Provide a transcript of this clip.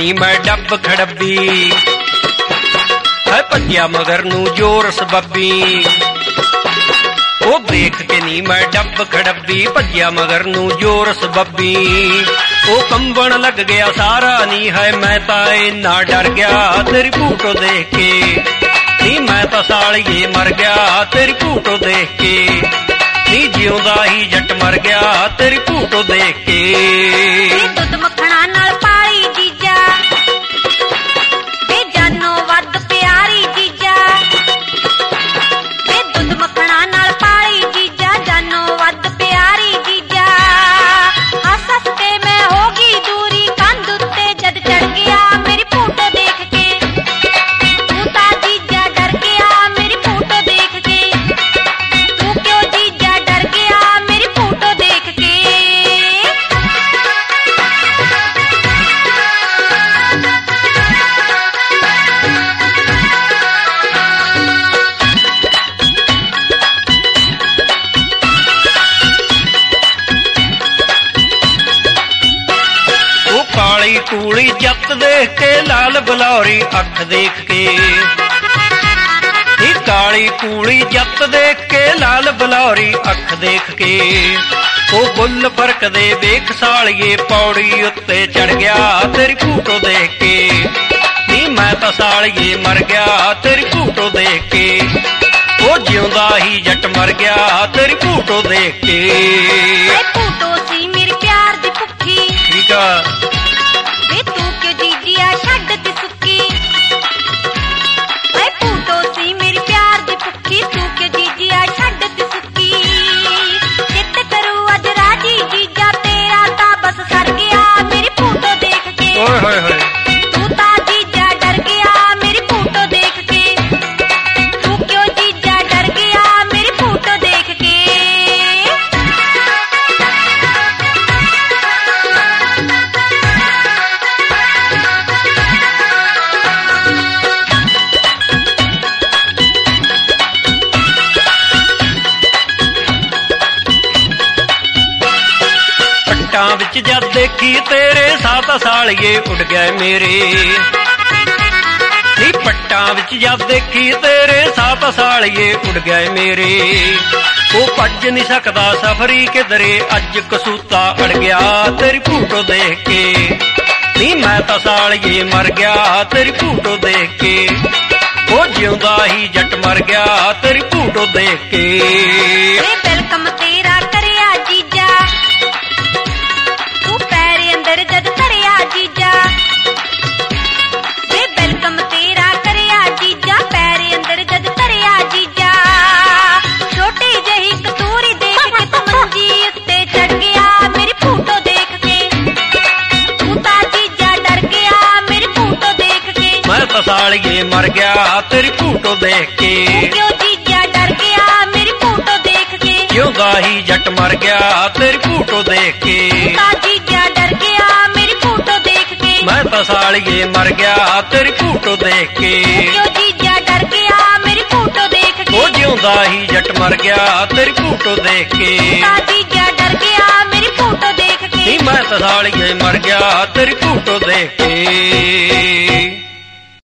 ਨੀ ਮੈਂ ਡੱਬ ਖੜੱਬੀ ਹੈ ਭੱਜਿਆ ਮਗਰ ਨੂੰ ਜ਼ੋਰ ਸਬੱਬੀ ਉਹ ਦੇਖ ਕੇ ਨੀ ਮੈਂ ਡੱਬ ਖੜੱਬੀ ਭੱਜਿਆ ਮਗਰ ਨੂੰ ਜ਼ੋਰ ਸਬੱਬੀ ਉਹ ਕੰਬਣ ਲੱਗ ਗਿਆ ਸਾਰਾ ਨੀ ਹੈ ਮੈਂ ਤਾਂ ਇੰਨਾ ਡਰ ਗਿਆ ਤੇਰੀ ਫੋਟੋ ਦੇਖ ਕੇ ਨੀ ਮੈਂ ਤਾਂ ਸਾਲੀਏ ਮਰ ਗਿਆ ਤੇਰੀ ਫੋਟੋ ਦੇਖ ਕੇ ਨੀ ਜਿਉਂਦਾ ਹੀ ਜੱਟ ਮਰ ਗਿਆ ਤੇਰੀ ਫੋਟੋ ਦੇਖ ਕੇ ਦੁੱਧ ਮੱਖਣਾ ਨਾਲ ਪਾਲੀ ਜੀਜਾ ਵੇ ਜਾਨੋਂ ਵੱਧ ਪਿਆਰੀ ਜੀਜਾ ਵੇ ਦੁੱਧ ਮੱਖਣਾ ਨਾਲ ਪਾਲੀ ਜੀਜਾ ਜਾਨੋਂ ਵੱਧ ਪਿਆਰੀ ਜੀਜਾ ਹੱਸ ਹੱਸ ਕੇ ਮੈਂ ਹੋ ਗਈ ਦੂਰੀ ਕੰਧ ਉੱਤੇ ਜਦ ਚੜ ਗਿਆ ਮੇਰੀ ਫੋਟੋ ਦੇਖ ਕੇ ਤੂੰ ਤਾਂ ਜੀਜਾ ਡਰ ਗਿਆ ਮੇਰੀ ਫੋਟੋ ਦੇਖ ਕੇ ਤੂੰ ਕਿਉਂ ਜੀਜਾ ਡਰ ਗਿਆ ਮੇਰੀ ਫੋਟੋ ਦੇਖ ਕੇ ਕਾਲੀ ਕੂਲੀ ਜੱਤ ਦੇਖ ਕੇ ਲਾਲ ਬਲੌਰੀ ਅੱਖ ਦੇਖ ਕੇ ਨੀ ਕਾਲੀ ਕੂਲੀ ਜੱਤ ਦੇਖ ਕੇ ਲਾਲ ਬਲੌਰੀ ਅੱਖ ਦੇਖ ਕੇ ਉਹ ਬੁੱਲ ਫਰਕਦੇ ਵੇਖ ਸਾਲੀਏ ਪੌੜੀ ਉੱਤੇ ਚੜ ਗਿਆ ਤੇਰੀ ਫੋਟੋ ਦੇਖ ਕੇ ਨੀ ਮੈਂ ਤਾਂ ਸਾਲੀਏ ਮਰ ਗਿਆ ਤੇਰੀ ਫੋਟੋ ਦੇਖ ਕੇ ਉਹ ਜਿਉਂਦਾ ਹੀ ਜੱਟ ਮਰ ਗਿਆ ਤੇਰੀ ਫੋਟੋ ਦੇਖ ਕੇ ਫੋਟੋ ਸੀ ਮੇਰੇ ਪਿਆਰ ਦੀ ਭੁੱਖੀ ਠੀਕ ਆ ਵੇ ਤੂੰ ਕਿਉਂ ਜੀਜੀਆ ਛੱਡ ਤੇ ਸੁੱਕੀ ਵੇ ਫੋਟੋ ਸੀ ਮੇਰੇ ਪਿਆਰ ਦੀ ਭੁੱਖੀ ਤੂੰ ਕਿਉਂ ਜੀਜੀਆ ਛੱਡ ਤੇ ਸੁੱਕੀ ਚਿੱਤ ਕਰੂ ਅੱਜ ਰਾਜੀ ਜੀਜਾ ਤੇਰਾ ਤਾਂ ਬਸ ਸਰ ਗਿਆ ਮੇਰੀ ਫੋਟੋ ਦੇਖ ਕੇ ਓਏ ਹੋਏ ਹੋਏ ਤੂੰ ਤਾਂ ਜੀਜਾ ਡਰ ਗਿਆ ਮੇਰੀ ਫੋਟੋ ਦੇਖ ਕੇ ਤੂੰ ਕਿਉਂ ਜੀਜਾ ਡਰ ਗਿਆ ਮੇਰੀ ਫੋਟੋ ਦੇਖ ਕੇ ਪੱਟਾਂ ਵਿੱਚ ਜਦ ਦੇਖੀ ਤੇਰੇ ਸਾਤਾ ਸਾਲੀਏ ਉੱਡ ਗਏ ਮੇਰੇ ਨੀ ਪੱਟਾਂ ਵਿੱਚ ਜਦ ਦੇਖੀ ਤੇਰੇ ਸਾਤਾ ਸਾਲੀਏ ਉੱਡ ਗਏ ਮੇਰੇ ਉਹ ਭੱਜ ਨਹੀਂ ਸਕਦਾ ਸਫਰੀ ਕਿਧਰੇ ਅੱਜ ਕਸੂਤਾ ਅੜ ਗਿਆ ਤੇਰੀ ਫੋਟੋ ਦੇਖ ਕੇ ਨੀ ਮੈਂ ਤਾਂ ਸਾਲੀਏ ਮਰ ਗਿਆ ਤੇਰੀ ਫੋਟੋ ਦੇਖ ਕੇ ਉਹ ਜਿਉਂਦਾ ਹੀ ਜੱਟ ਮਰ ਗਿਆ ਤੇਰੀ ਫੋਟੋ ਦੇਖ ਕੇ ਵੈਲਕਮ ਤੇਰਾ ਕਰਿਆ ਜੀਜਾ ਤੂੰ ਪੈਰੇ ਅੰਦਰ ਜਦ ਧਰਿਆ ਜੀਜਾ ਵੇ ਵੈਲਕਮ ਤੇਰਾ ਕਰਿਆ ਜੀਜਾ ਪੈਰੇ ਅੰਦਰ ਜਦ ਧਰਿਆ ਜੀਜਾ ਛੋਟੀ ਜਿਹੀ ਕਤੂਰੀ ਦੇਖ ਕੇ ਤੂੰ ਮੰਜੀ ਉੱਤੇ ਚੜ ਗਿਆ ਮੇਰੀ ਫੋਟੋ ਦੇਖ ਕੇ ਤੂੰ ਤਾਂ ਜੀਜਾ ਡਰ ਗਿਆ ਮੇਰੀ ਫੋਟੋ ਦੇਖ ਕੇ ਮੈਂ ਤਾਂ ਸਾਲੀਏ ਮਰ ਗਿਆ ਤੇਰੀ ਫੋਟੋ ਦੇਖ ਕੇ ਤੂੰ ਕਿਉਂ ਜੀਜਾ ਡਰ ਗਿਆ ਮੇਰੀ ਫੋਟੋ ਦੇਖ ਕੇ ਜਿਉਂਦਾ ਹੀ ਜੱਟ ਮਰ ਗਿਆ ਤੇਰੀ ਫੋਟੋ ਦੇਖ ਕੇ ਤੂੰ ਤਾਂ ਜੀਜਾ ਡਰ ਗਿਆ ਮੇਰੀ ਫੋਟੋ ਦੇਖ ਕੇ ਮੈਂ ਤਾਂ ਸਾਲੀਏ ਮਰ ਗਿਆ ਤੇਰੀ ਫੋਟੋ ਦੇਖ ਕੇ ਕਿਉਂ ਜੀਜਾ ਡਰ ਗਿਆ ਮੇਰੀ ਫੋਟੋ ਦੇਖ ਕੇ ਉਹ ਜਿਉਂਦਾ ਹੀ ਜੱਟ ਮਰ ਗਿਆ ਤੇਰੀ ਫੋਟੋ ਦੇਖ ਕੇ ਤਾਂ ਜੀਜਾ ਡਰ ਗਿਆ ਮੇਰੀ ਫੋਟੋ ਦੇਖ ਕੇ ਨੀ ਮੈਂ ਤਾਂ ਸਾਲੀਏ ਮਰ ਗਿਆ ਤੇਰੀ ਫੋਟੋ ਦੇਖ ਕੇ